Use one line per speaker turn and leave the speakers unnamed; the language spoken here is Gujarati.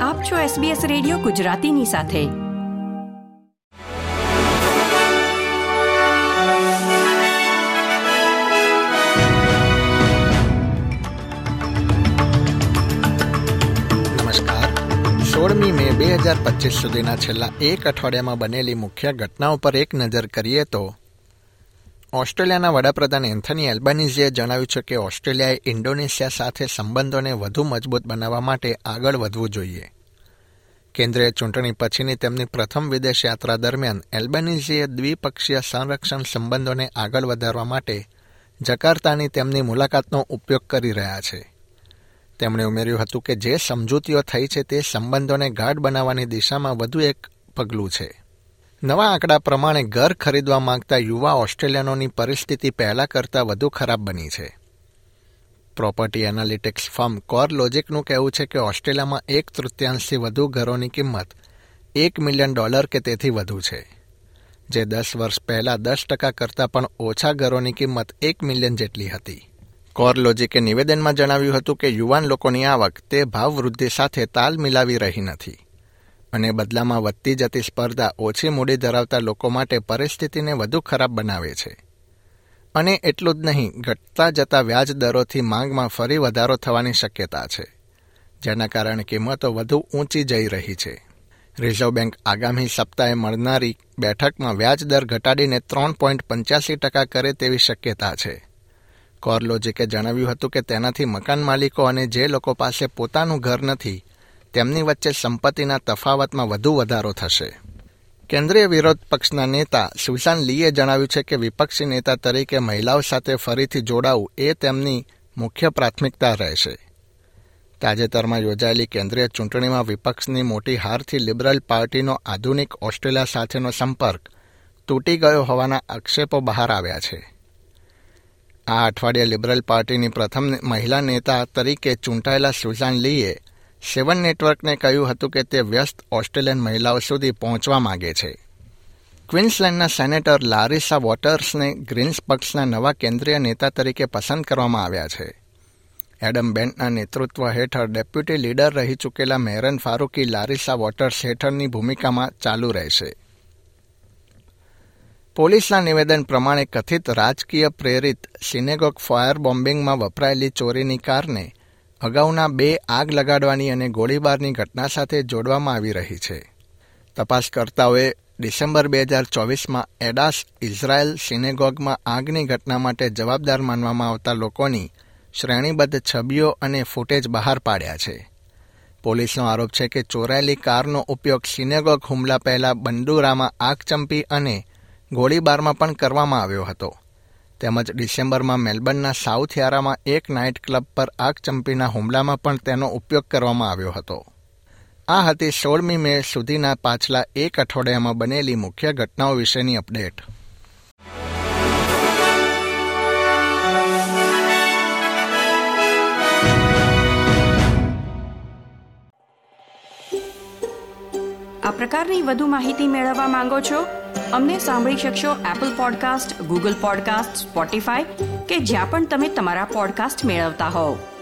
આપ છો SBS રેડિયો ગુજરાતીની સાથે.
નમસ્કાર. 16મી મે 2025 સુધીના છેલ્લા એક અઠવાડિયામાં બનેલી મુખ્ય ઘટનાઓ પર એક નજર કરીએ તો ઓસ્ટ્રેલિયાના વડાપ્રધાન એન્થની એલ્બાનીઝીએ જણાવ્યું છે કે ઓસ્ટ્રેલિયાએ ઇન્ડોનેશિયા સાથે સંબંધોને વધુ મજબૂત બનાવવા માટે આગળ વધવું જોઈએ. કેન્દ્રીય ચૂંટણી પછીની તેમની પ્રથમ વિદેશ યાત્રા દરમિયાન એલ્બાનીઝીએ દ્વિપક્ષીય સંરક્ષણ સંબંધોને આગળ વધારવા માટે જકાર્તાની તેમની મુલાકાતનો ઉપયોગ કરી રહ્યા છે. તેમણે ઉમેર્યું હતું કે જે સમજૂતીઓ થઈ છે તે સંબંધોને ગાઢ બનાવવાની દિશામાં વધુ એક પગલું છે. નવા આંકડા પ્રમાણે ઘર ખરીદવા માંગતા યુવા ઓસ્ટ્રેલિયનોની પરિસ્થિતિ પહેલા કરતાં વધુ ખરાબ બની છે. પ્રોપર્ટી એનાલિટિક્સ ફર્મ કોરલોજિકનું કહેવું છે કે ઓસ્ટ્રેલિયામાં 1/3થી વધુ ઘરોની કિંમત $1 મિલિયન કે તેથી વધુ છે, જે 10 વર્ષ પહેલાં 10% કરતાં પણ ઓછા ઘરોની કિંમત $1 મિલિયન જેટલી હતી. કોરલોજિકે નિવેદનમાં જણાવ્યું હતું કે યુવાન લોકોની આવક તે ભાવવૃદ્ધિ સાથે તાલ મિલાવી રહી નથી અને બદલામાં વધતી જતી સ્પર્ધા ઓછી મૂડી ધરાવતા લોકો માટે પરિસ્થિતિને વધુ ખરાબ બનાવે છે. અને એટલું જ નહીં, ઘટતા જતા વ્યાજ દરોથી માંગમાં ફરી વધારો થવાની શક્યતા છે, જેના કારણે કિંમતો વધુ ઊંચી જઈ રહી છે. રિઝર્વ બેંક આગામી સપ્તાહે મળનારી બેઠકમાં વ્યાજ દર ઘટાડીને 3.85% કરે તેવી શક્યતા છે. કોરલોજિકે જણાવ્યું હતું કે તેનાથી મકાન માલિકો અને જે લોકો પાસે પોતાનું ઘર નથી તેમની વચ્ચે સંપત્તિના તફાવતમાં વધુ વધારો થશે. કેન્દ્રીય વિરોધ પક્ષના નેતા સુઝાન લીએ જણાવ્યું છે કે વિપક્ષી નેતા તરીકે મહિલાઓ સાથે ફરીથી જોડાવું એ તેમની મુખ્ય પ્રાથમિકતા રહેશે. તાજેતરમાં યોજાયેલી કેન્દ્રીય ચૂંટણીમાં વિપક્ષની મોટી હારથી લિબરલ પાર્ટીનો આધુનિક ઓસ્ટ્રેલિયા સાથેનો સંપર્ક તૂટી ગયો હોવાના આક્ષેપો બહાર આવ્યા છે. આ અઠવાડિયે લિબરલ પાર્ટીની પ્રથમ મહિલા નેતા તરીકે ચૂંટાયેલા સુઝાન લીએ 7 નેટવર્કને કહ્યું હતું કે તે વ્યસ્ત ઓસ્ટ્રેલિયન મહિલાઓ સુધી પહોંચવા માંગે છે. ક્વીન્સલેન્ડના સેનેટર લારિસા વોટર્સને ગ્રીન્સ પક્ષના નવા કેન્દ્રીય નેતા તરીકે પસંદ કરવામાં આવ્યા છે. એડમ બેન્ટના નેતૃત્વ હેઠળ ડેપ્યુટી લીડર રહી ચૂકેલા મેરન ફારૂકી લારિસા વોટર્સ હેઠળની ભૂમિકામાં ચાલુ રહેશે. પોલીસના નિવેદન પ્રમાણે કથિત રાજકીય પ્રેરિત સિનેગોગ ફાયર બોમ્બિંગમાં વપરાયેલી ચોરીની કારને અગાઉના 2 આગ લગાડવાની અને ગોળીબારની ઘટના સાથે જોડવામાં આવી રહી છે. તપાસકર્તાઓએ ડિસેમ્બર 2024માં એડાસ ઇઝરાયેલ સિનેગોગમાં આગની ઘટના માટે જવાબદાર માનવામાં આવતા લોકોની શ્રેણીબદ્ધ છબીઓ અને ફૂટેજ બહાર પાડ્યા છે. પોલીસનો આરોપ છે કે ચોરાયેલી કારનો ઉપયોગ સિનેગોગ હુમલા પહેલાં બંદૂરામાં આગચંપી અને ગોળીબારમાં પણ કરવામાં આવ્યો હતો. તેમજ ડિસેમ્બરમાં મેલબર્નના સાઉથ યારામાં એક નાઇટ ક્લબ પર આગચંપીના હુમલામાં પણ તેનો ઉપયોગ કરવામાં આવ્યો હતો. આ હતી 16મી મે સુધીના પાછલા એક અઠવાડિયામાં બનેલી મુખ્ય ઘટનાઓ વિશેની અપડેટ.
આ પ્રકારની વધુ માહિતી મેળવવા માંગો છો? અમને સાંભળી શકશો Apple podcast, Google podcast, Spotify કે જ્યાં પણ તમે તમારા પોડકાસ્ટ મેળવતા હોવ.